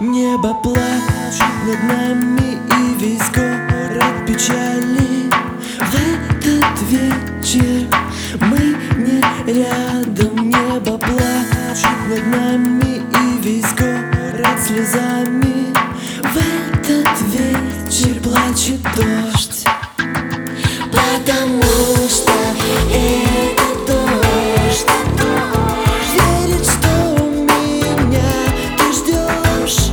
Небо плачет над нами, и весь город печали. В этот вечер мы не рядом. Небо плачет над нами, и весь город слезами. В этот вечер плачет дождь, потому что это дождь верит, что меня ты ждешь,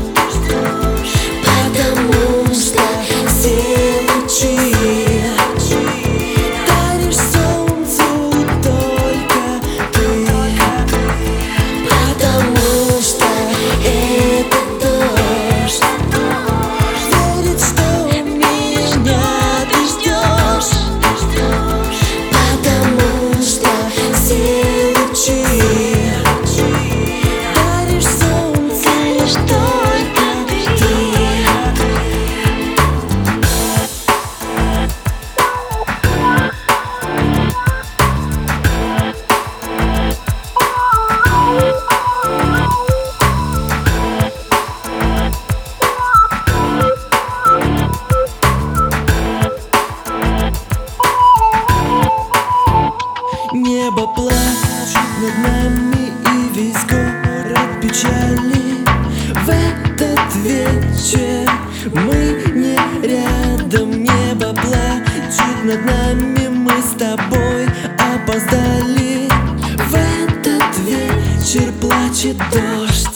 потому что все лучи даришь солнцу только ты, потому что это дождь верит, что меня ты ждешь, потому что все лучи даришь солнцу только ты. Небо плачет над нами, и весь город печали. В этот вечер мы не рядом. Небо плачет над нами, мы с тобой опоздали. В этот вечер плачет дождь,